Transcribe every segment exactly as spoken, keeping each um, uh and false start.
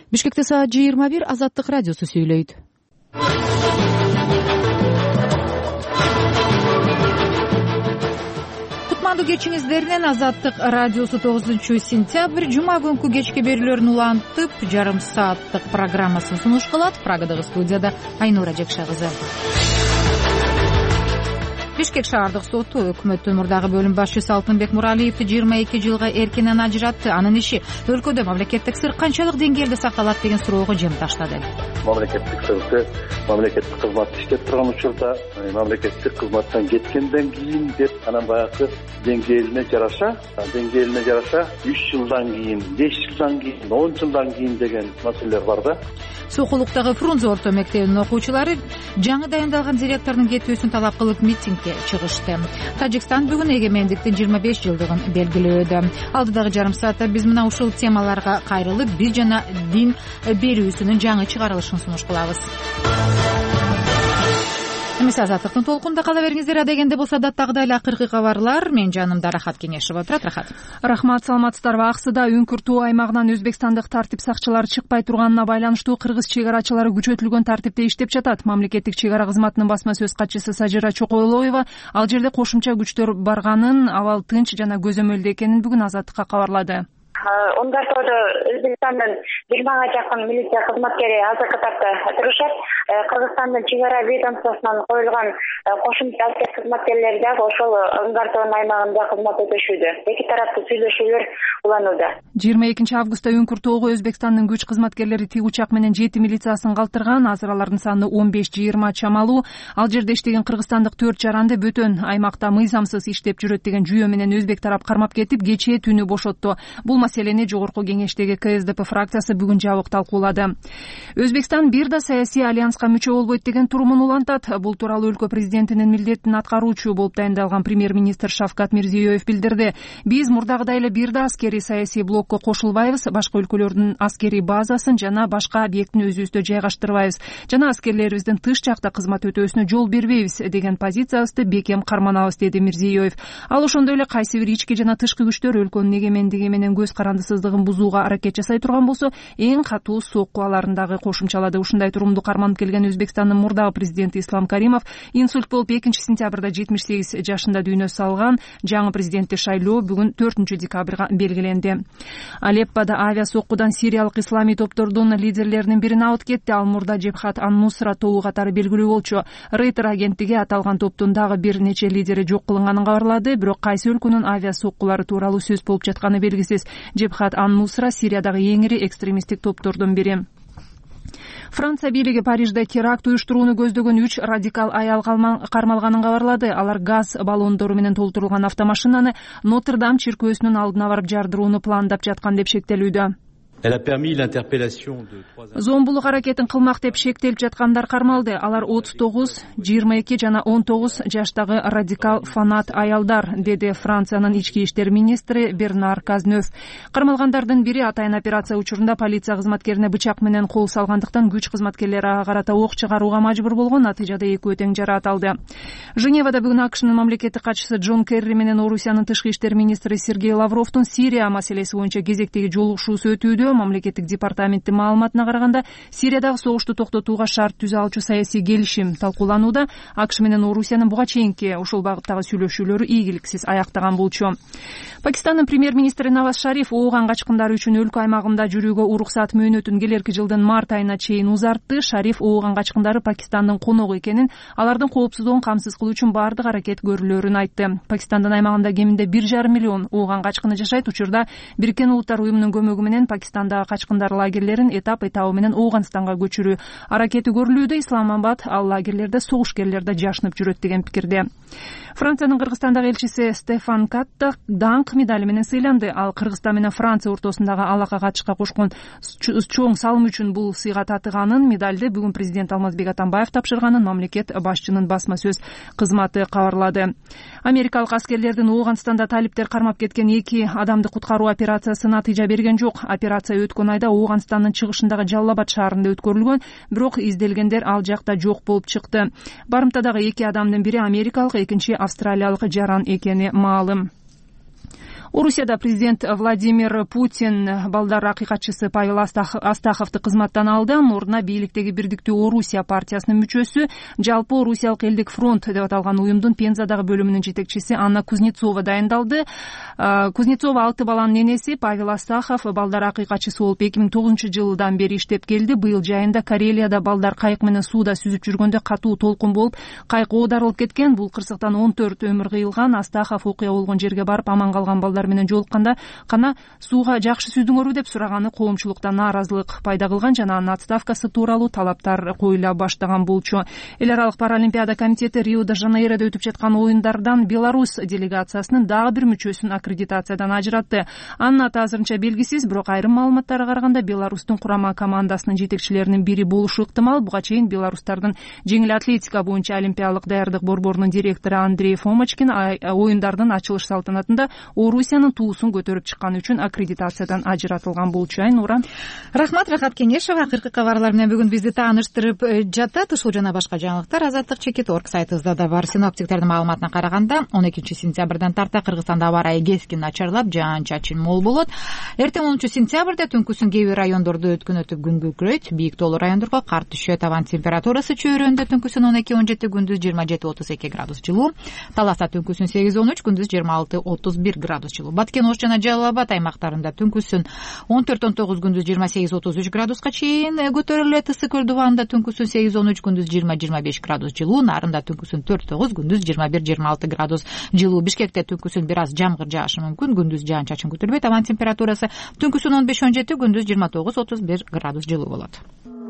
Бишкекте саат жыйырма бир. Азаттык радиосу сүйлөйт. Кутмандуу кечиңиздеринен Азаттык радиосу тогузунчу сентябрь жума күнкү кечки берүүлөрүн улантып, жарым сааттык программасын сунуш кылат. Прагадагы студияда Айнура Жекша кызы. Бишкек шаардык соту өкмөттүн мурдагы бөлүм башчысы Алтынбек Муралиевди жыйырма эки жылга эркинен ажыратты. Анын иши өлкөдө мамлекеттик сыр канчалык деңгээлде сакталат деген суроого жем таштады. Мамлекеттик сырды мамлекеттик кызматты иштеп турган учурда мамлекеттик кызматтан кеткенден кийин деп анан баягы деңгээлине жараша, деңгээлине жараша үч жылдан кийин, беш жылдан кийин, он жылдан кийин деген маселелер бар да. Сокулуктагы Фрунзе орто мектебинин окуучулары жаңы дайындалган директордун кетүүсүн талап кылып митингге чыгышты. Тажикстан бүгүн эгемендиктин жыйырма беш жылдыгын белгилөөдө. Алдыдагы жарым саатта биз мына ушул темаларга кайрылып, бир жана дин берүүсүнүн жаңы чыгарылышын сунуш кылабыз. Эмесе Азаттыктын толкунда кала бериңиздер. Адегенде болсо даттагыдай эле акыркы кабарлар. Мен жанымда Рахат Кеңешова отурат. Рахат. Рахмат, саламатсыздарбы? Аксыда үңкүр тоо аймагынан өзбекстандык тартип сакчылары чыкпай турганына байланыштуу кыргыз чек арачылары күчөтүлгөн тартипте иштеп жатат. Мамлекеттик чек ара кызматынын басма сөз катчысы Сажира Чокойлоева ал жерде кошумча күчтөр барганын, абал тынч жана көзөмөлдүү экенин бүгүн Азаттыкка кабарлады. Ондартоодо Өзбекстандын жыйырмага жакын милиция кызматкери азыркы тапта турушат. Кыргызстандын чек ара ведомствосунан коюлган кошумча аскер кызматкерлери дагы ошол Ондартоонун аймагында кызмат өтөшүүдө. Эки тараптуу сүйлөшүүлөр уланууда. жыйырма экинчи августта үңкүр тоого Өзбекстандын күч кызматкерлери тиг учак менен жети милициясын калтырган. Азыр алардын саны он беш жыйырма чамалуу. Ал жерде иштеген кыргызстандык төрт жаранды бөтөн аймакта мыйзамсыз иштеп жүрөт деген жүйө менен өзбек тарап кармап кетип, кечээ түнү бошотту. Бул маселени жогорку кеңештеги КСДП фракциясы бүгүн жабык талкуулады. Өзбекстан бир да саясий альянска мүчө болбойт деген турумун улантат. Бул тууралуу өлкө президентинин милдетин аткаруучу болуп дайындалган премьер-министр Шавкат Мирзиёев билдирди. Биз мурдагыдай эле бир да аскерий саясий блокко кошулбайбыз, башка өлкөлөрдүн аскерий базасын жана башка объектин өзүбүздө жайгаштырбайбыз жана аскерлерибиздин тыш жакта кызмат өтөөсүнө жол бербейбиз деген позициябызды бекем карманабыз, деди Мирзиёев. Ал ошондой эле кайсы бир ички жана тышкы күчтөр өлкөнүн эгемендиги менен көз карандысыздыгын бузууга аракет жасай турган болсо, эң катуу сокку аларын дагы кошумчалады. Ушундай турумду карманып келген Өзбекстандын мурдагы президенти Ислам Каримов инсульт болуп экинчи сентябрда жетимиш сегиз жашында дүйнө салган. Жаңы президентти шайлоо бүгүн төртүнчү декабрга белгиленди. Алеппода авиа соккудан сириялык исламий топтордун лидерлеринин бирин алып кетти. Ал мурда Джебхат ан-Нусра тобу катары белгилүү болчу. Рейтер агенттиги аталган топтун дагы бир нече лидери жок кылынганын кабарлады. Бирок кайсы өлкөнүн авиа соккулары тууралуу сөз болуп жатканы белгисиз. Джебхат ан-Нусра Сириядагы эң ири экстремисттик топтордун бири. Франция бийлиги Парижде теракт уюштурууну көздөгөн үч радикал аял кармалганын кабарлады. Алар газ баллондору менен толтурулган автомашинаны Нотр-Дам чиркөөсүнүн алдына барып жардырууну пландап жаткан деп шектелүүдө. Зомбулук аракетин кылмак деп шектелип жаткандар кармалды. Алар отуз тогуз, жыйырма эки жана он тогуз жаштагы радикал фанат аялдар, деди Франциянын ички иштер министри Бернар Казнөв. Кармалгандардын бири атайын операция учурунда полиция кызматкерине бычак менен кол салгандыктан күч кызматкерлери ага карата ок чыгарууга мажбур болгон. Натыйжада экөө тең жараат алды. Женевада бүгүн АКШнын мамлекеттик катчысы Джон Керри менен Орусиянын тышкы иштер министри Сергей Лавровдун Сирия маселеси боюнча кезектеги жолугушуусу өтүүдө. Мамлекеттик департаменттин маалыматына караганда, Сириядагы согушту токтотууга шарт түзө алчу саясий келишим талкууланууда. АКШ менен Орусиянын буга чейинки ушул багыттагы сүйлөшүүлөрү ийгиликсиз аяктаган болчу. Пакистандын премьер-министри Наваз Шариф ооган качкындар үчүн өлкө аймагында жүрүүгө уруксат мөөнөтүн келерки жылдын март айына чейин узартты. Шариф ооган качкындары Пакистандын коногу экенин, алардын коопсуздугун камсыз кылуу үчүн бардык аракет көрүлөрүн айтты. Пакистандын аймагында кеминде бир жарым миллион ооган качкыны жашайт. Учурда Бириккен Улуттар уюмунун көмөгү менен Пакистандагы качкындар лагерлерин этап этабы менен Ооганстанга көчүрүү аракети көрүлүүдө. Исламабад ал лагерлерде согушкерлер да жашынып жүрөт деген пикирде. Франциянын Кыргызстандагы элчиси Стефан Катта даңк медали менен сыйланды. Ал Кыргызстан менен Франция ортосундагы алака катышка кошкон чоң салым үчүн бул сыйга татыганын, медалды бүгүн президент Алмазбек Атамбаев тапшырганын мамлекет башчынын басма сөз кызматы кабарлады. Америкалык аскерлердин Ооганстанда талиптер кармап кеткен эки адамды куткаруу операциясы натыйжа берген жок. Операция өткөн айда Ооганстандын чыгышындагы Жаллабад шаарында өткөрүлгөн, бирок изделгендер ал жакта жок болуп чыкты. Барымтадагы эки адамдын бири америкалык, экинчи австралиялык жаран экени маалым. Орусияда президент Владимир Путин балдар акыйкатчысы Павел Астаховду кызматтан алды. Ордуна бийликтеги Бирдиктүү Орусия партиясынын мүчөсү, жалпы Орусиялык элдик фронт деп аталган уюмдун Пензадагы бөлүмүнүн жетекчиси Анна Кузнецова дайындалды. Кузнецова алты баланын ненеси. Павел Астахов балдар акыйкатчысы болуп эки миң тогузунчу жылдан бери иштеп келди. Быйыл жайында Карелияда балдар кайык менен сууда сүзүп жүргөндө катуу толкун болуп, кайык оодарылып кеткен. Бул кырсыктан он төрт өмүр кыйылган. Астахов окуя болгон жерге барып аман калган балдар менен жолукканда кана сууга жакшы сүздүңөрбү деп сураганы коомчулукта нааразылык пайда кылган жана анын отставкасы тууралуу талаптар коюла баштаган болчу. Эл аралык паралимпиада комитети Рио-де-Жанейрода өтүп жаткан оюндардан Беларусь делегациясынын дагы бир мүчөсүн аккредитациядан ажыратты. Анын аты азырынча белгисиз, бирок айрым маалыматтарга караганда Беларустун курама командасынын жетекчилеринин бири болушу ыктымал. Буга чейин беларустардын жеңил атлетика боюнча олимпиялык даярдык борборунун директору Андрей Фомочкин оюндардын ачылыш салтанатында Орусиянын туусун көтөрүп чыкканы үчүн аккредитациядан ажыратылган болчу. Айнура. Рахмат, Рахат Кенешева. Акыркы кабарлар менен бүгүн бизди тааныштырып жатат. Ушул жана башка жаңылыктар азаттык чекит точка орг сайтыбызда да бар. Синоптиктердин маалыматына караганда он экинчи сентябрдан тарта Кыргызстанда аба ырайы кескин начарлап, жаан-чачын мол болот. Эртең онунчу сентябрда түнкүсүн кээ бир райондордо өткөн өтүп күн күркүрөйт. Бийик тоолуу райондорго кар түшөт. Абанын температурасы чөйрөндө түнкүсүн он эки он жети, күндүз жыйырма жети отуз эки градус жылуу. Таласта түнкүсүн сегиз он үч, күндүз жыйырма алты отуз бир градус жылуу. Баткен, Ош жана Жалал Абад аймактарында түнкүсүн он төрт он тогуз, күндүз жыйырма сегиз отуз үч градуска чейин көтөрүлөт. Ысык Көл дубанында түнкүсүн сегиз он үч, күндүз жыйырма жыйырма беш градус жылуу. Нарында түнкүсүн төрт тогуз, күндүз жыйырма бир жыйырма алты градус жылуу. Бишкекте түнкүсүн бир аз жамгыр жаашы мүмкүн, күндүз жаан-чачын күтүлбөйт. Абанын температурасы түнкүсүн он беш он жети, күндүз жыйырма тогуз отуз бир градус жылуу болот.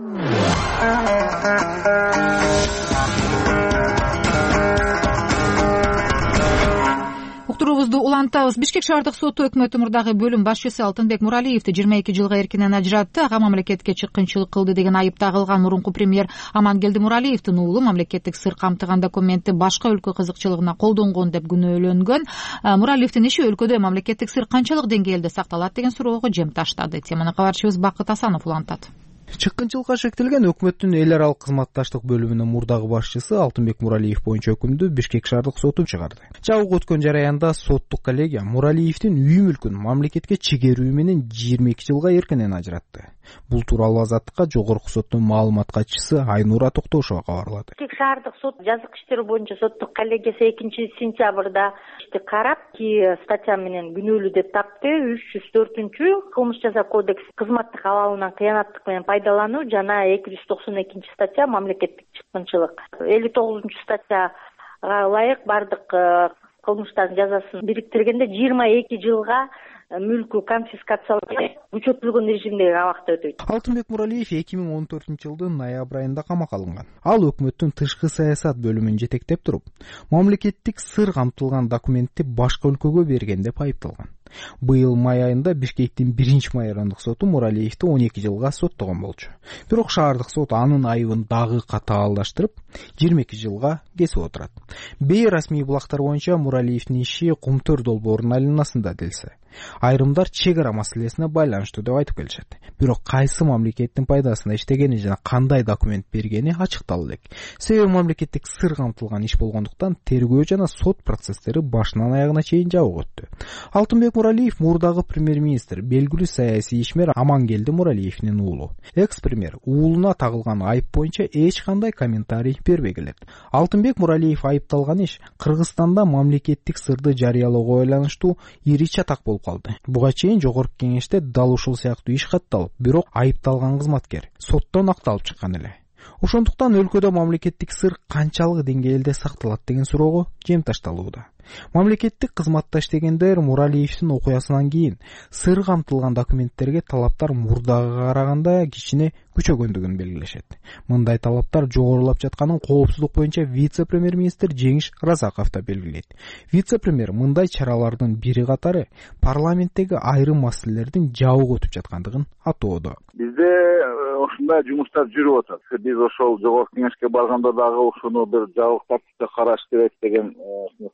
Уктуруубузду улантабыз. Бишкек шаардык соту өкмөт мурдагы бөлүм башчысы Алтынбек Муралиевди жыйырма эки жылга эркинен ажыратты. Ага мамлекетке чыккынчылык кылды деген айып тагылган мурунку премьер Амангелди Муралиевдин уулу мамлекеттик сыр камтыган документти башка өлкө кызыкчылыгына колдонгон деп күнөөлөнгөн. Муралиевдин иши өлкөдө мамлекеттик сыр канчалык деңгээлде сакталат деген суроого жем таштады. Теманы кабарчыбыз Бакыт Асанов улантат. Чыккынчылыкка шектелген өкмөттүн эл аралык кызматташтык бөлүмүнүн мурдагы башчысы Алтынбек Муралиев боюнча өкүмдү Бишкек шаардык соту чыгарды. Жабык өткөн жараянда соттук коллегия Муралиевдин үй мүлкүн мамлекетке чегерүү менен жыйырма эки жылга эркинен ажыратты. Бул тууралуу Азаттыкка жогорку соттун маалымат катчысы Айнура Токтошова кабарлады. Бишкек шаардык сот жазык иштер боюнча соттук коллегиясы экинчи сентябрда ишти карап, ки статья менен күнөөлүү деп тапты. үч жүз төртүнчү кылмыш жаза кодекс кызматтык абалынан кыянаттык менен пайдалануу жана эки жүз токсон экинчи статья мамлекеттик чыккынчылык. элүү тогузунчу статьяга ылайык бардык кылмыштардын жазасын бириктиргенде жыйырма эки жылга мүлкү конфискациялап күчөтүлгөн режимдеги абакта өтөйт. Алтынбек Муралиев эки миң он төртүнчү жылдын ноябрь айында камакка алынган. Ал өкмөттүн тышкы саясат бөлүмүн жетектеп туруп, мамлекеттик сыр камтылган документти башка өлкөгө берген деп айыпталган. Быйыл май айында Бишкектин биринчи майрандык соту Муралиевди он эки жылга соттогон болчу. Бирок шаардык сот анын айыбын дагы катаалдаштырып, жыйырма эки жылга кесип отурат. Бейрасмий булактар боюнча Муралиевдин иши Кумтөр долбоорунун айланасында делсе, айрымдар чек ара маселесине байланыштуу деп айтып келишет. Бирок кайсы мамлекеттин пайдасына иштегени жана кандай документ бергени ачыктала элек. Себеби мамлекеттик сыр камтылган иш болгондуктан тергөө жана сот процесстери башынан аягына чейин жабык өттү. Алтынбек Муралиев мурдагы премьер-министр, белгилүү саясий ишмер Амангелди Муралиевдин уулу. Экс-премьер уулуна тагылган айып боюнча эч кандай комментарий бербей келет. Алтынбек Муралиев айыпталган иш Кыргызстанда мамлекеттик сырды жарыялоого байланыштуу ири чатак болуп калды. Буга чейин жогорку кеңеште дал ушул сыяктуу иш катталып, бирок айыпталган кызматкер соттон акталып чыккан эле. Ошондуктан өлкөдө мамлекеттик сыр канчалык деңгээлде сакталат деген суроого жем ташталууда. Мамлекеттик кызматта иштегендер Муралиевдин окуясынан кийин сыр камтылган документтерге талаптар мурдагыга караганда кичине күчөгөндүгүн белгилешет. Мындай талаптар жогорулап жатканын коопсуздук боюнча вице-премьер-министр Жеңиш Разаков да белгилейт. Вице-премьер мындай чаралардын бири катары парламенттеги айрым маселелердин жабык өтүп жаткандыгын атоодо. Бизде ушундай жумуштар жүрүп атат. Биз ошол жогорку кеңешке барганда дагы ушуну бир жабык тартипте караш керек деген сунуштарыбызды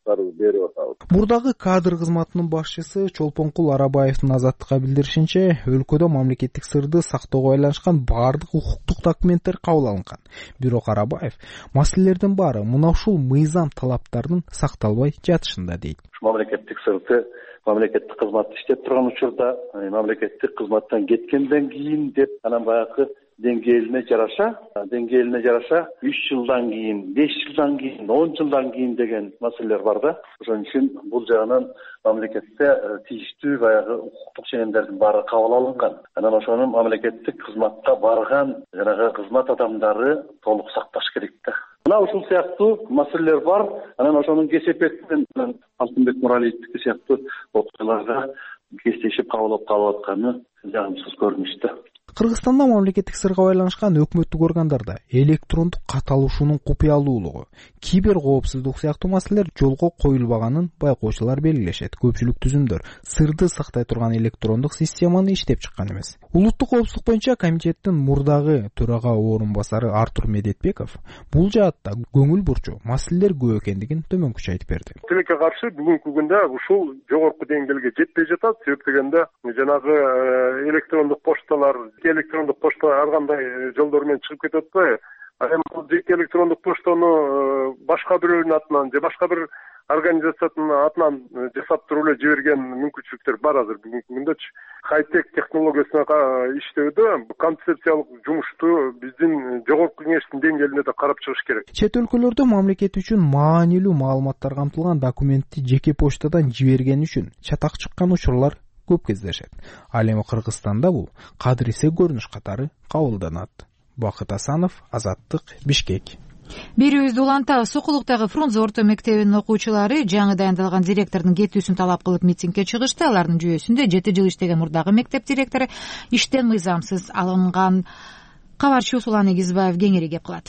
берип атабыз. Мурдагы кадр кызматынын башчысы Чолпонкул Арабаевдин Азаттыкка билдиришинче, өлкөдө мамлекеттик сырды сактоого байланышкан баардык укуктук документтер кабыл алынган. Бирок Арабаев маселелердин баары мына ушул мыйзам талаптарынын сакталбай жатышында дейт. Мамлекеттик сырды мамлекеттик кызматты иштеп турган учурда мамлекеттик кызматтан кеткенден кийин деп анан баягы деңгээлине жараша, деңгээлине жараша үч жылдан кийин, беш жылдан кийин, он жылдан кийин деген маселелер бар да. Ошон үчүн бул жагынан мамлекетте тийиштүү баягы укуктук ченемдердин баары кабыл алынган. Анан ошонун мамлекеттик кызматка барган жанагы кызмат адамдары толук сакташ керек да. Мына ушул сыяктуу маселелер бар. Анан ошонун кесепетинен Алтынбек Муралиевдики сыяктуу окуяларга кестешип кабыл алып калып атканы жагымсыз көрүнүштө. Кыргызстанда мамлекеттик сырга байланышкан өкмөттүк органдарда электрондук кат алуушунун купуялуулугу, кибер коопсуздук сыяктуу маселелер жолго коюлбаганын байкоочулар белгилешет. Көпчүлүк түзүмдөр сырды сактай турган электрондук системаны иштеп чыккан эмес. Улуттук коопсуздук боюнча комитеттин мурдагы төрага орун басары Артур Медетбеков бул жаатта көңүл бурчу маселелер көп экендигин төмөнкүчө айтып берди. Тилекке каршы бүгүнкү күндө ушул жогорку деңгээлге жетпей жатат. Себеп дегенде жанагы электрондук пошталар электрондук почта ар кандай жолдор менен чыгып кетип атпайбы? Эми жеке электрондук поштаны башка бирөөнүн атынан же башка бир организациянын атынан жасап туруп эле жиберген мүмкүнчүлүктөр бар азыр бүгүнкү күндөчү. Хай-тек технологиясына иштөөдө концепциялык жумушту биздин жогорку кеңештин деңгээлинде да карап чыгыш керек. Чет өлкөлөрдө мамлекет үчүн маанилүү маалыматтар камтылган документти жеке почтадан жибергени үчүн чатак чыккан учурлар көп кездешет. Ал эми Кыргызстанда бул кадрисе көрүнүш катары кабылданат. Бакыт Асанов, Азаттык, Бишкек. Берүүбүздү улантабыз. Сокулуктагы Фрунзе орто мектебинин окуучулары жаңы дайындалган директордун кетүүсүн талап кылып митингге чыгышты. Алардын жүйөсүндө жети жыл иштеген мурдагы мектеп директору иштен мыйзамсыз алынган. Кабарчы Усулан Эгизбаев кеңири кеп кылат.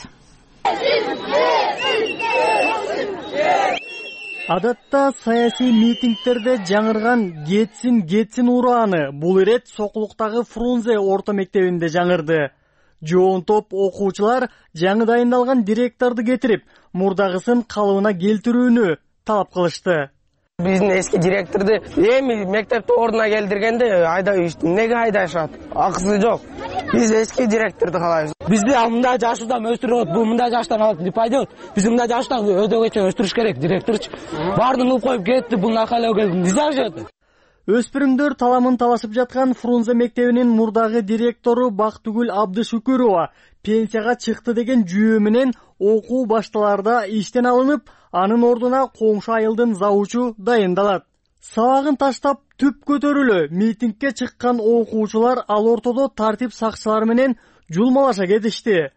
Адатта саясий митингтерде жаңырган кетсин кетсин урааны бул ирет Сокулуктагы Фрунзе орто мектебинде жаңырды. Жоон топ окуучулар жаңы дайындалган директорду кетирип, мурдагысын калыбына келтирүүнү талап кылышты. Биздин эски директорду эми мектепти ордуна келтиргенде айдай неге айдашат? Акысы жок. Биз эски директорду каалайбыз. Бизди мындай жашуудан өстүрүп, бул мындай жаштан алып деп айдайт. Биз мындай жаштан өдөгөчө өстүрүш керек директорчу. Баардыгын уп коюп кетти, бул накалеуге низажет. Өспүрүмдөр таламын талашып жаткан Фрунзе мектебинин мурдагы директору Бактыгүл Абдышүкүрова пенсияга чыкты деген жүйө менен окуу башталарда иштен алынып, анын ордуна коңшу айылдын завучу дайындалат. Сабагын таштап түп көтөрүлө митингге чыккан окуучулар ал ортодо тартип сакчылары менен жулмалаша кетишти.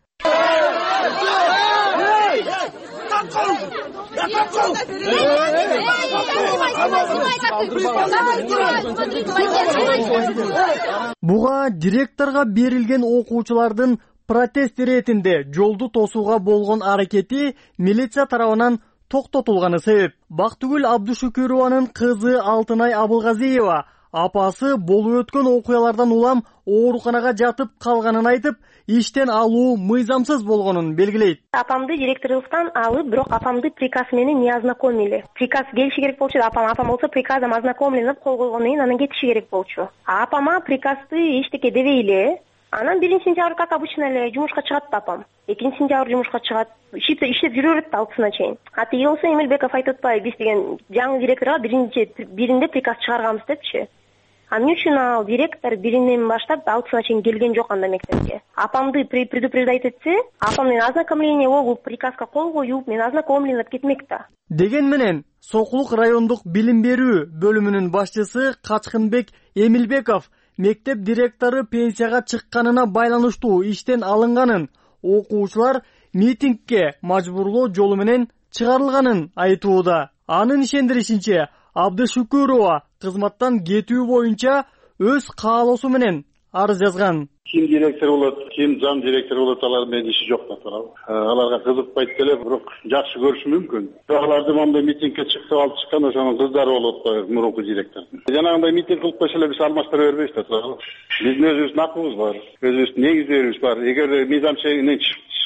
Буга директорго берилген окуучулардын протест иретинде жолду тосууга болгон аракети милиция тарабынан токтотулганы себеп. Бактыгүл Абдышүкүрованын кызы Алтынай Абылгазиева апасы болуп өткөн окуялардан улам ооруканага жатып калганын айтып, иштен алуу мыйзамсыз болгонун белгилейт. Апамды директорлуктан алып, бирок апамды приказ менен не ознакомили. Приказ келиши керек болчу, апам апам болсо приказом ознакомленип кол койгондон кийин анан кетиши керек болчу. Апама приказды эчтеке дебей эле, анан биринчи сентябрь как обычно эле жумушка чыгат апам. экинчи сентябрь жумушка чыгат. Иштеп жүрө берет алтысына чейин. А тиги болсо Эмилбеков айтып атпайбы, биз деген жаңы директорго биринчи биринде приказ чыгарганбыз депчи. Анын үчүн ал директор биринен баштап алтысына чейин келген жок анда мектепке. Апамды предупреждать этсе, апам менен ознакомление болуп, приказга кол коюп, мен ознакомленип кетмек да. Деген менен Сокулук райондук билим берүү бөлүмүнүн башчысы Качкынбек Эмилбеков мектеп директору пенсияга чыкканына байланыштуу иштен алынганын, окуучулар митингге мажбурлоо жолу менен чыгарылганын айтууда. Анын ишендиришинче, Абдышүкүрова кызматтан кетүү боюнча өз каалоосу менен арыз жазган. Ким директор болот, ким зам директор болот, алар менен иши жок да туурабы. Аларга кызыкпайт деле, бирок жакшы көрүшү мүмкүн. Аларды мындай митингге чыкса алып чыккан ошонун кыздары болуп атпайбы, мурунку директордун. Жанагындай митинг кылып койсо эле биз алмаштыра бербейбиз да туурабы. Биздин өзүбүздүн акыбыз бар, өзүбүздүн негиздерибиз бар. Эгер мыйзам чегинен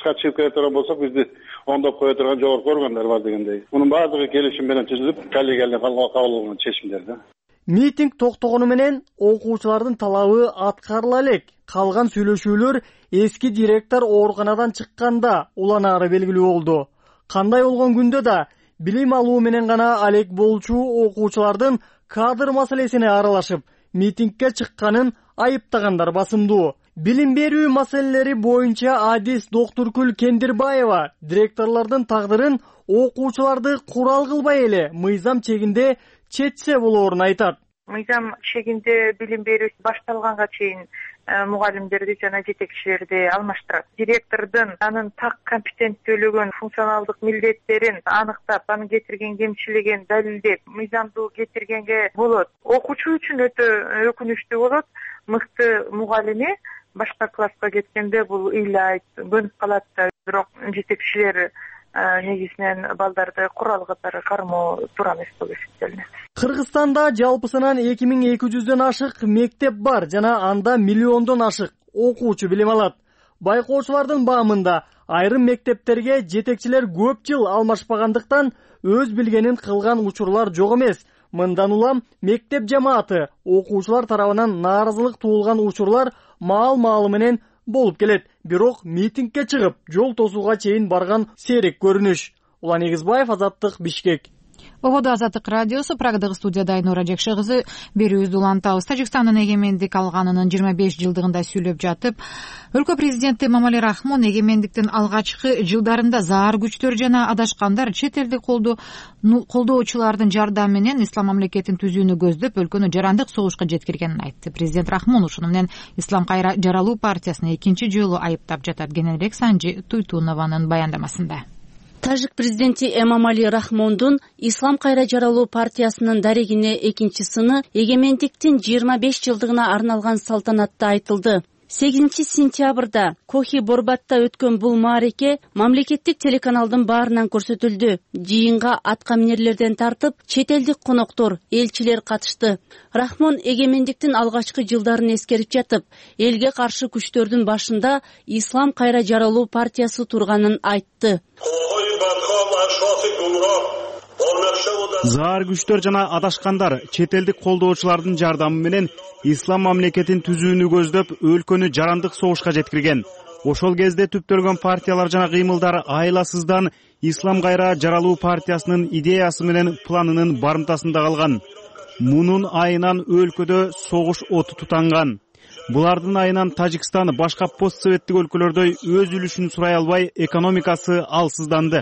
тышка чыгып келе турган болсок бизди оңдоп кое турган жогорку органдар бар дегендей. Мунун баардыгы келишим менен түзүлүп, коллегиялык кабыл алынган чечимдер да. Митинг токтогону менен окуучулардын талабы аткарыла элек. Калган сүйлөшүүлөр эски директор ооруканадан чыкканда уланаары белгилүү болду. Кандай болгон күндө да билим алуу менен гана алек болчу окуучулардын кадр маселесине аралашып, митингке чыкканын айыптагандар басымдуу. Билим берүү маселелери боюнча адис Доктуркүл Кендирбаева директорлордун тагдырын окуучуларды курал кылбай эле мыйзам чегинде четсе болоорун айтат. Мыйзам чегинде билим берүү башталганга чейин мугалимдерди жана жетекчилерди алмаштырат. Директордун анын так компетенттүүлүгүн, функционалдык милдеттерин аныктап, анын кетирген кемчилигин далилдеп, мыйзамдуу кетиргенге болот. Окуучу үчүн өтө өкүнүчтүү болот. Мыкты мугалими башка класска кеткенде бул ыйлайт, көнүп калат да. Бирок жетекчилер негизинен балдарды курал катары кармоо туура эмес болуп эсептелинет. Кыргызстанда жалпысынан эки миң эки жүздөн ашык мектеп бар жана анда миллиондон ашык окуучу билим алат. Байкоочулардын баамында айрым мектептерге жетекчилер көп жыл алмашпагандыктан өз билгенин кылган учурлар жок эмес. Мындан улам мектеп жамааты окуучулар тарабынан нааразылык туулган учурлар маал-маалы менен болуп келет. Бирок митингке чыгып, жол тосууга чейин барган сейрек көрүнүш. Улан Эгизбаев, Азаттык, Бишкек. Ободо Азаттык радиосу, Прагдагы студияда Айнура Жекшегызы берүүбүздү улантабыз. Тажикстандын эгемендик алганынын жыйырма беш жылдыгында сүйлөп жатып, өлкө президенти Эмомали Рахмон эгемендиктин алгачкы жылдарында заар күчтөр жана адашкандар чет элдик колдоочулардын жардамы менен ислам мамлекетин түзүүнү көздөп, өлкөнү жарандык согушка жеткиргенин айтты. Президент Рахмон ушуну менен Ислам кайра жаралуу партиясына экинчи жолу айыптап жатат. Кененирээк Санжи Туйтунованын баяндамасында. Тажик президенти Эмомали Рахмондун Ислам кайра жаралуу партиясынын дарегине экинчи сыны эгемендиктин жыйырма беш жылдыгына арналган салтанатта айтылды. сегизинчи сентябрда Кохи Борбатта өткөн бул маареке мамлекеттик телеканалдын баарынан көрсөтүлдү. Жыйынга атка минерлерден тартып, чет элдик коноктор, элчилер катышты. Рахмон эгемендиктин алгачкы жылдарын эскерип жатып, элге каршы күчтөрдүн башында Ислам кайра жаралуу партиясы турганын айтты. Заар күчтөр жана адашкандар чет элдик колдоочулардын жардамы менен ислам мамлекетин түзүүнү көздөп, өлкөнү жарандык согушка жеткирген. Ошол кезде түптөлгөн партиялар жана кыймылдар айласыздан Ислам кайра жаралуу партиясынын идеясы менен планынын барымтасында калган. Мунун айынан өлкөдө согуш оту тутанган. Булардын айынан Тажикстан башка постсоветтик өлкөлөрдөй өз үлүшүн сурай албай, экономикасы алсызданды.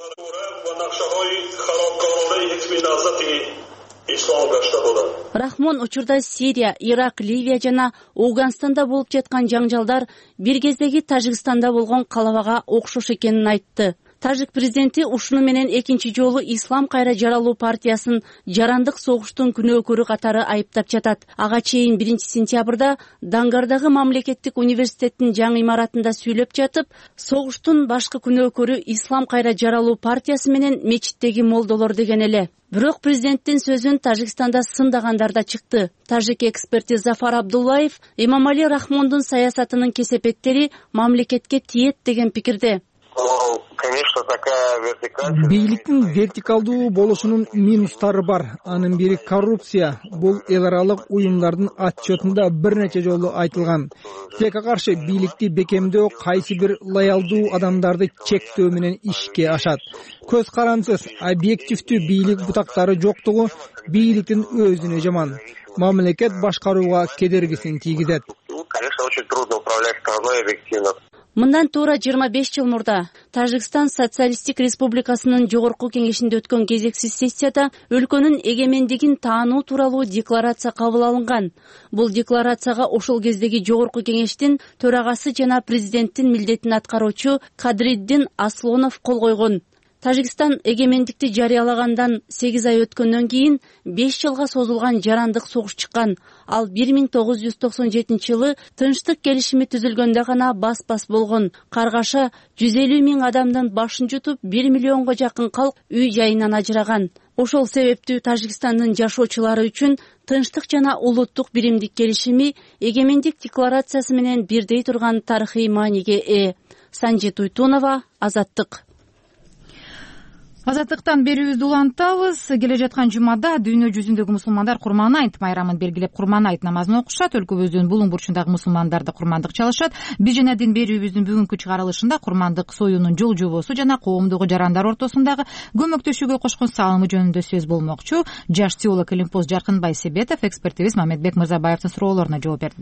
Рахмон учурда Сирия, Ирак, Ливия жана Ауганстанда болуп жаткан жаңжалдар бир кездеги Тажикстанда болгон калабага окшош экенин айтты. Тажик президенти ушуну менен экинчи жолу Ислам кайра жаралуу партиясын жарандык согуштун күнөөкөрү катары айыптап жатат. Ага чейин биринчи сентябрда Дангардагы мамлекеттик университеттин жаңы имаратында сүйлөп жатып, согуштун башкы күнөөкөрү Ислам кайра жаралуу партиясы менен мечиттеги молдолор деген эле. Бирок президенттин сөзүн Тажикстанда сындагандар да чыкты. Тажик эксперти Зафар Абдуллаев Эмомали Рахмондун саясатынын кесепеттери мамлекетке тиет деген пикирде. Бийликтин вертикалдуу болушунун минустары бар. Анын бири коррупция. Бул эл аралык уюмдардын отчетунда бир нече жолу айтылган. Тилекке каршы бийликти бекемдөө кайсы бир лоялдуу адамдарды чектөө менен ишке ашат. Көз карандысыз, объективдүү бийлик бутактары жоктугу бийликтин өзүнө жаман. Мамлекет башкарууга кедергисин тийгизет. Мындан туура жыйырма беш жыл мурда Тажикстан Социалисттик Республикасынын жогорку кеңешинде өткөн кезексиз сессияда өлкөнүн эгемендигин таануу тууралуу декларация кабыл алынган. Бул декларацияга ошол кездеги жогорку кеңештин төрагасы жана президенттин милдетин аткаруучу Кадриддин Аслонов кол койгон. Тажикстан эгемендикти жарыялагандан сегиз ай өткөндөн кийин беш жылга созулган жарандык согуш чыккан. Ал бир миң тогуз жүз токсон жетинчи жылы тынчтык келишими түзүлгөндө гана бас-бас болгон. Каргаша жүз элүү миң адамдын башын жутуп, бир миллионго жакын калк үй жайынан ажыраган. Ошол себептүү Тажикстандын жашоочулары үчүн тынчтык жана улуттук биримдик келишими эгемендик декларациясы менен бирдей турган тарыхый мааниге ээ. Санжи Туйтунова, Азаттык. Азаттыктан берүүбүздү улантабыз. Келе жаткан жумада дүйнө жүзүндөгү мусулмандар Курман айт майрамын белгилеп Курман айт намазын окушат. Өлкөбүздүн булуң бурчундагы мусулмандар да курмандык чалышат. Биз жана дин берүүбүздүн бүгүнкү чыгарылышында курмандык союунун жол жобосу жана коомдогу жарандар ортосундагы көмөктөшүүгө кошкон салымы жөнүндө сөз болмокчу. Жаш теолог Илимпоз Жаркынбай Себетов экспертибиз Мамедбек Мырзабаевдин суроолоруна жооп берди.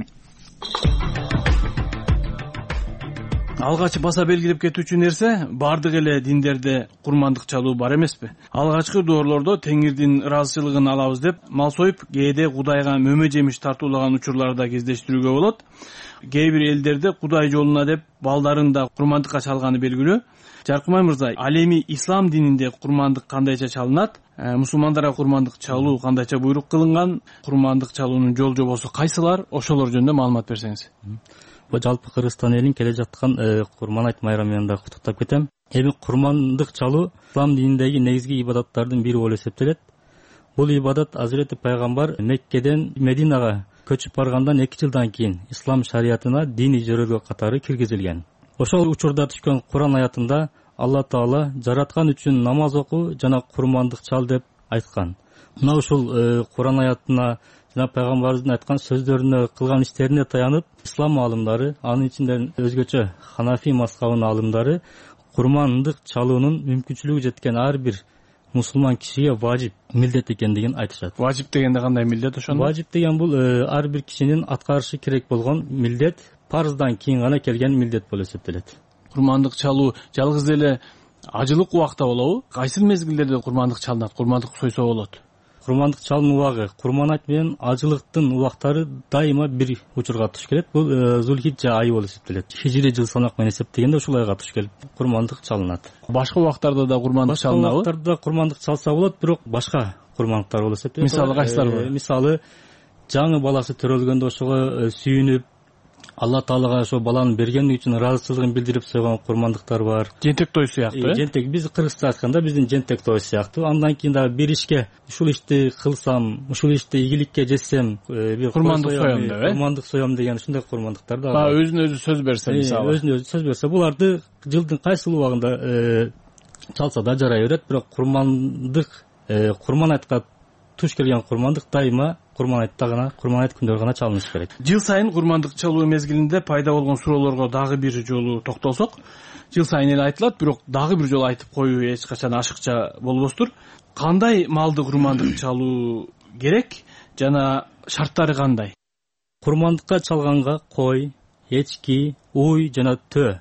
Алгач баса белгилеп кетүүчү нерсе бардык эле диндерде курмандык чалуу бар эмеспи? Алгачкы доорлордо Теңирдин ыраазычылыгын алабыз деп мал союп, кээде Кудайга мөмө жемиш тартуулаган учурларды да кездештирүүгө болот. Кээ бир элдерде Кудай жолуна деп балдарын да курмандыкка чалганы белгилүү. Жаркынбай мырза, ал эми ислам дининде курмандык кандайча чалынат? Мусулмандарга курмандык чалуу кандайча буйрук кылынган? Курмандык чалуунун жол жобосу кайсылар? Ошолор жөнүндө маалымат берсеңиз. Бул жалпы Кыргызстан элин келе жаткан Курман айт майрамы менен да куттуктап кетем. Эми курмандык чалуу ислам дининдеги негизги ибадаттардын бири болуп эсептелет. Бул ибадат Азирети пайгамбар Меккеден Мединага көчүп баргандан эки жылдан кийин ислам шариятына диний жөрөгө катары киргизилген. Ошол учурда түшкөн Куран аятында Алла Таала жараткан үчүн намаз окуу жана курмандык чал деп айткан. Мына ушул Куран аятына жана пайгамбарыбыздын айткан сөздөрүнө, кылган иштерине таянып, ислам аалымдары, анын ичинде өзгөчө Ханафи мазхабынын аалымдары курмандык чалуунун мүмкүнчүлүгү жеткен ар бир мусулман кишиге важип, милдет экендигин айтышат. Важип дегенде кандай милдет ошондо? Важип деген бул ар бир кишинин аткарышы керек болгон милдет, парыздан кийин гана келген милдет болуп эсептелет. Курмандык чалуу жалгыз эле ажылык убакта болобу? Кайсы мезгилдерде курмандык чалынат, курмандык сойсо болот? Курмандык чалуу убагы, Курман айт менен ажылыктын убактары дайыма бир учурга туш келет. Бул Зулхиджа айы болуп эсептелет. Хижри жыл санак менен эсептегенде ушул айга туш келип курмандык чалынат. Башка убактарда да курмандык чалынабы? Башка убактарда да курмандык чалса болот, бирок башка курмандыктар болуп эсептелет. Мисалы кайсылар бар? Мисалы жаңы баласы төрөлгөндө ошого сүйүнүп, Алла Таалага ошо баланы бергени үчүн ыраазычылыгын билдирип сойгон курмандыктар бар. Жентек той сыяктуу, э? Жентек биз кыргызча айтканда биздин жентек той сыяктуу. Андан кийин дагы бир ишке ушул ишти кылсам, ушул ишти ийгиликке жетсем, бир курмандык соём деп, э? Курмандык соём деген ушундай курмандыктар да бар. А өзүнө өзү сөз берсе, мисалы. Өзүнө өзү сөз берсе, буларды жылдын кайсы убагында чалса да жарай берет, бирок курмандык, Курман айтка туш келген курмандык дайыма Курман айтта гана, Курман айт күндөрү гана чалыныш керек. Жыл сайын курмандык чалуу мезгилинде пайда болгон суроолорго дагы бир жолу токтолсок, жыл сайын эле айтылат, бирок дагы бир жолу айтып коюу эч качан ашыкча болбостур. Кандай малды курмандык чалуу керек жана шарттары кандай? Курмандыкка чалганга кой, эчки, уй жана тө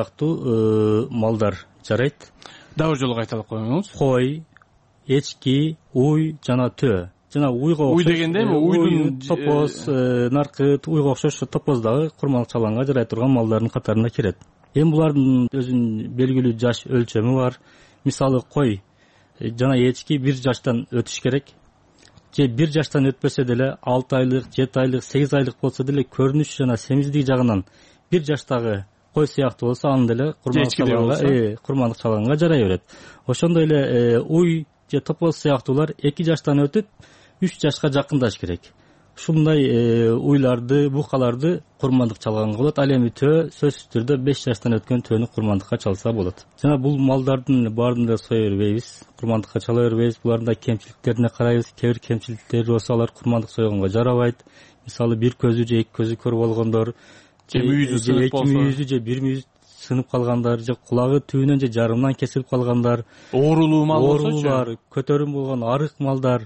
сыяктуу малдар жарайт. Дагы жолу кайталап коюңуз. Кой, эчки, уй жана тө. Жана уйга окшош. Уй дегенде эми уйдун топоз, наркыт, уйга окшош топоз дагы курмандык чалганга жарай турган малдардын катарына кирет. Эми булардын өзүнүн белгилүү жаш өлчөмү бар. Мисалы кой жана эчки бир жаштан өтүш керек. Же бир жаштан өтпөсө деле алты айлык, жети айлык, сегиз айлык болсо деле көрүнүш жана семиздик жагынан бир жаштагы кой сыяктуу болсо аны деле курмандык чалганга, курмандык чалганга жарай берет. Ошондой эле уй же топоз сыяктуулар эки жаштан өтүп үч жашка жакындаш керек. Ушундай уйларды, букаларды курмандык чалганга болот. Ал эми төө сөзсүз түрдө беш жаштан өткөн төөнү курмандыкка чалса болот. Жана бул малдардын баарын да сое бербейбиз, курмандыкка чала бербейбиз. Булардын да кемчиликтерине карайбыз. Кээ бир кемчиликтери болсо алар курмандык сойгонго жарабайт. Мисалы бир көзү же эки көзү көр болгондор, же мүйүзү сынып болсо, эки мүйүзү же бир мүйүзү сынып калгандар, же кулагы түбүнөн же жарымынан кесилип калгандар, оорулуу мал болсочу, көтөрүм болгон арык малдар,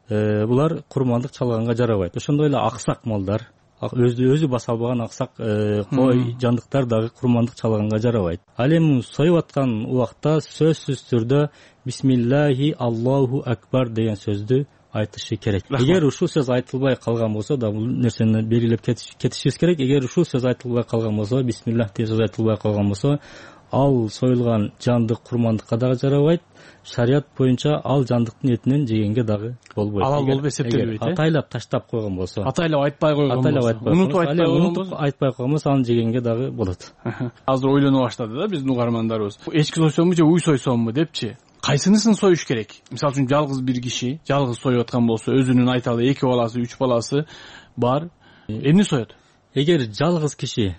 булар курмандык чалганга жарабайт. Ошондой эле аксак малдар, өзү өзү баса албаган аксак кой, жандыктар дагы курмандык чалганга жарабайт. Ал эми союп аткан убакта сөзсүз түрдө бисмиллахи Аллаху акбар деген сөздү айтышы керек. Эгер ушул сөз айтылбай калган болсо да бул нерсени белгилеп кетишибиз керек. Эгер ушул сөз айтылбай калган болсо, бисмиллах деген сөз айтылбай калган болсо, ал союлган жанды курмандыкка дагы жарабайт. Шарият боюнча ал жандыктын этинен жегенге дагы болбойт. Алал болуп эсептелбейт, э? Атайлап таштап койгон болсо. Атайлап айтпай койгон болсо. Унутуп айтпай койгон болсо, айтпай койгон болсо аны жегенге дагы болот. Азыр ойлоно баштады да биздин угармандарыбыз. Эчки сойсомбу же уй сойсомбу депчи? Кайсынысын союш керек? Мисалы үчүн жалгыз бир киши жалгыз союп аткан болсо, өзүнүн айталы эки баласы, үч баласы бар, эмне соет? Эгер жалгыз киши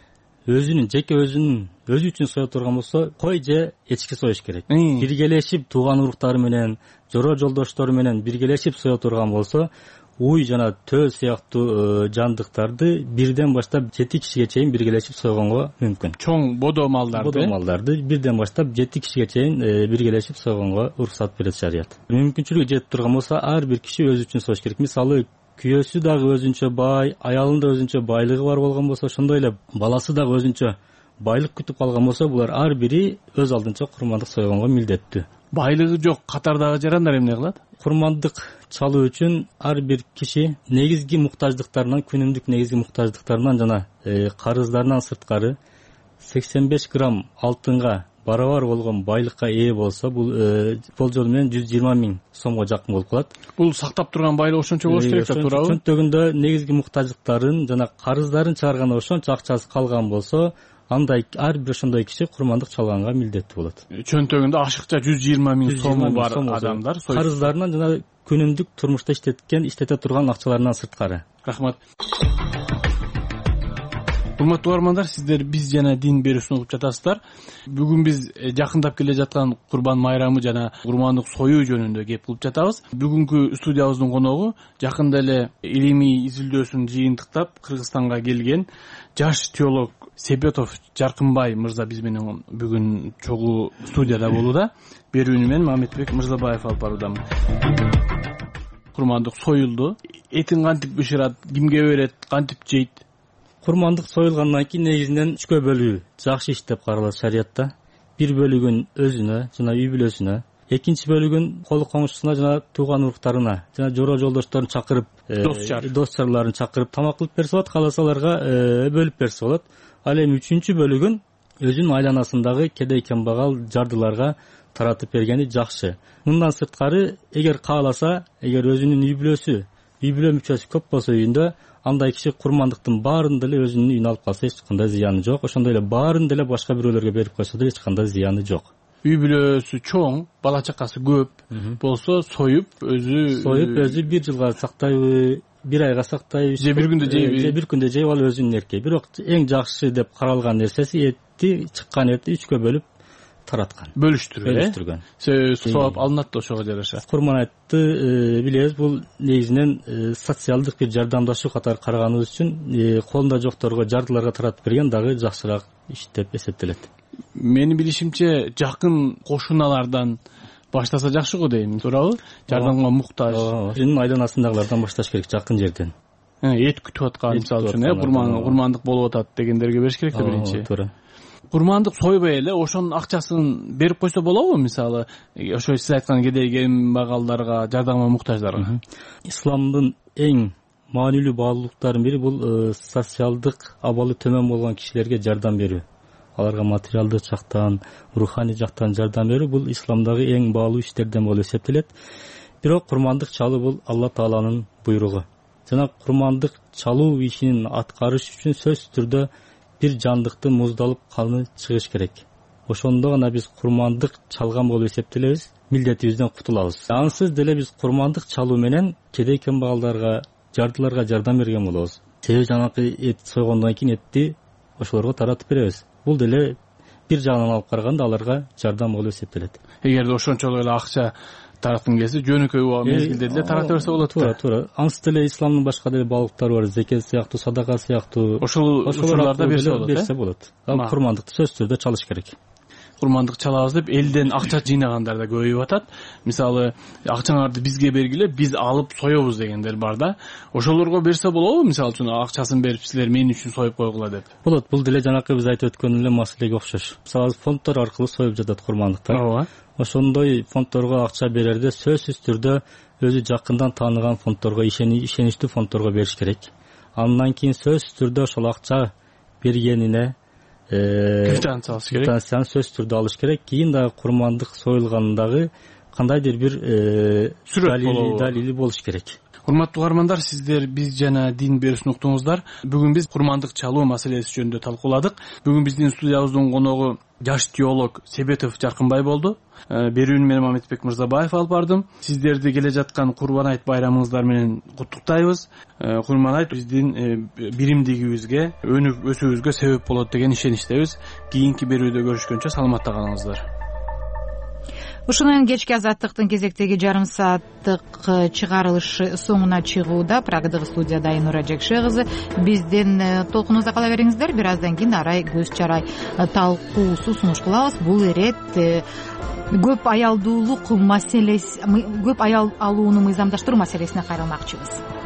өзүнүн жеке өзүнүн өзү үчүн сое турган болсо кой же эчки союш керек. Биргелешип тууган уруктары менен, жора жолдоштору менен биргелешип сое турган болсо уй жана төө сыяктуу жандыктарды бирден баштап жети кишиге чейин биргелешип сойгонго мүмкүн. Чоң бодо малдарды бодо малдарды бирден баштап жети кишиге чейин биргелешип сойгонго уруксат берет шарият. Мүмкүнчүлүгү жетип турган болсо ар бир киши өзү үчүн союш керек. Мисалы күйөөсү дагы өзүнчө бай, аялында өзүнчө байлыгы бар болгон болсо, ошондой эле баласы дагы өзүнчө байлык күтүп калган болсо, булар ар бири өз алдынча курмандык сойгонго милдеттүү. Байлыгы жок катардагы жарандар эмне кылат? Курмандык чалуу үчүн ар бир киши негизги муктаждыктарынан, күнүмдүк негизги муктаждыктарынан жана карыздарынан сырткары сексен беш грамм алтынга барабар болгон байлыкка ээ болсо, бул болжол менен жүз жыйырма миң сомго жакын болуп калат. Бул сактап турган байлык ошончо болуш керек да, туурабы? Чөнтөгүндө негизги муктаждыктарын жана карыздарын чыгарганда ошончо акчасы калган болсо, андай ар бир ошондой киши курмандык чалганга милдеттүү болот. Чөнтөгүндө ашыкча жүз жыйырма миң сому бар адамдар карыздарынан жана күнүмдүк турмушта иштеткен, иштете турган акчаларынан сырткары. Рахмат. Урматтуу угармандар, сиздер биз жана дин берүүсүн угуп жатасыздар. Бүгүн биз жакындап келе жаткан Курбан майрамы жана курмандык союу жөнүндө кеп кылып жатабыз. Бүгүнкү студиябыздын коногу жакында эле илимий изилдөөсүн жыйынтыктап Кыргызстанга келген жаш теолог Себетов Жаркынбай мырза биз менен бүгүн чогуу студияда болууда. Берүүнү мен Мамедбек Мырзабаев алып баруудамын. Курмандык союлду. Этин кантип бышырат, кимге берет, кантип жейт? Курмандык союлгандан кийин негизинен үчкө бөлүү жакшы иш деп каралат шариятта. Бир бөлүгүн өзүнө жана үй бүлөсүнө, экинчи бөлүгүн кол коңшусуна жана тууган уруктарына жана жора жолдошторун чакырып, дос чарларын чакырып тамак кылып берсе болот, кааласа аларга бөлүп берсе болот. Ал эми үчүнчү бөлүгүн өзүнүн айланасындагы кедей кембагал жардыларга таратып бергени жакшы. Мындан сырткары, эгер кааласа, эгер өзүнүн үй бүлөсү, үй бүлө мүчөсү көп болсо үйүндө, андай киши курмандыктын баарын деле өзүнүн үйүнө алып калса эч кандай зыяны жок. Ошондой эле баарын деле башка бирөөлөргө берип койсо да эч кандай зыяны жок. Үй бүлөсү чоң, бала чакасы көп болсо союп өзү союп өзү бир жылга сактайбы, бир айга сактайбы, же бир күндө жейби, же бир күндө жейип ал өзүнүн эрки. Бирок эң жакшы деп каралган нерсеси этти, чыккан этти үчкө бөлүп тараткан, бөлүштүргөн, бөлүштүргөн. Сооп алынат да ошого жараша. Курман айтты билебиз, бул негизинен социалдык бир жардамдашуу катары караганыбыз үчүн колунда жокторго, жардыларга таратып берген дагы жакшыраак иш деп эсептелет. Менин билишимче жакын кошуналардан баштаса жакшы го дейм, туурабы? Жардамга муктаж. Өзүнүн айланасындагылардан башташ керек, жакын жерден. Эт күтүп аткан, мисалы үчүн, э, курмандык болуп атат дегендерге бериш керек да биринчи. Туура. Курмандык сойбой эле ошонун акчасын берип койсо болобу? Мисалы, ошо сиз айткан кедей кембагалдарга, жардамга муктаждарга. Исламдын эң маанилүү баалуулуктарынын бири бул социалдык абалы төмөн болгон кишилерге жардам берүү. Аларга материалдык жактан, руханий жактан жардам берүү бул исламдагы эң баалуу иштерден болуп эсептелет. Бирок курмандык чалуу бул Алла Тааланын буйругу. Жана курмандык чалуу ишин аткарыш үчүн сөзсүз түрдө бир жандыктын муздалып каны чыгыш керек. Ошондо гана биз курмандык чалган болуп эсептелебиз, милдетибизден кутулабыз. Ансыз деле биз курмандык чалуу менен кедей кембагалдарга, жардыларга жардам берген болобуз. Себеби жанакы эт сойгондон кийин этти ошолорго таратып беребиз. Бул деле бир жагынан алып караганда аларга жардам болуп эсептелет. Эгерде ошончолук эле акча тараткың келсе, жөнөкөй мезгилде деле тарата берсе болот. Туура, туура. Ансыз деле исламдын башка деле баалуулуктары бар, зекет сыяктуу, садака сыяктуу. Ошол учурларда берсе болот, э? Берсе болот. Ал курмандыкты сөзсүз түрдө чалыш керек. Курмандык чалабыз деп элден акча жыйнагандар да көбөйүп атат. Мисалы, акчаңарды бизге бергиле, биз алып соёбуз дегендер бар да. Ошолорго берсе болобу? Мисалы үчүн акчасын берип, силер мен үчүн союп койгула деп. Болот, бул деле жанакы биз айтып өткөн эле маселеге окшош. Мисалы, фонддор аркылуу союп жатат курмандыктар. Ооба. Ошондой фонддорго акча берерде сөзсүз түрдө өзү жакындан тааныган фонддорго, ишеничтүү фонддорго бериш керек. Андан кийин сөзсүз түрдө ошол акча бергенине квитанция алыш керек. Квитанцияны сөзсүз түрдө алыш керек. Кийин дагы курмандык союлгандагы кандайдыр бир сүрөт далили болуш керек. Урматтуу угармандар, сиздер биз жана дин берүүсүн уктуңуздар. Бүгүн биз курмандык чалуу маселеси жөнүндө талкууладык. Бүгүн биздин студиябыздын коногу жаш теолог Себетов Жаркынбай болду. Берүүнү мен Мамедбек Мырзабаев алып бардым. Сиздерди келе жаткан Курбан айт байрамыңыздар менен куттуктайбыз. Курбан айт биздин биримдигибизге, өнүп өсүүбүзгө себеп болот деген ишеничтебиз. Кийинки берүүдө көрүшкөнчө саламатта калыңыздар. Ушуну менен кечки азаттыктын кезектеги жарым сааттык чыгарылышы соңуна чыгууда. Прагадагы студияда Айнура Жекше кызы. Биздин толкунубузда кала бериңиздер. Бир аздан кийин арай көз чарай талкуусу сунуш кылабыз. Бул ирет көп аялдуулук маселеси, көп аял алууну мыйзамдаштыруу маселесине кайрылмакчыбыз.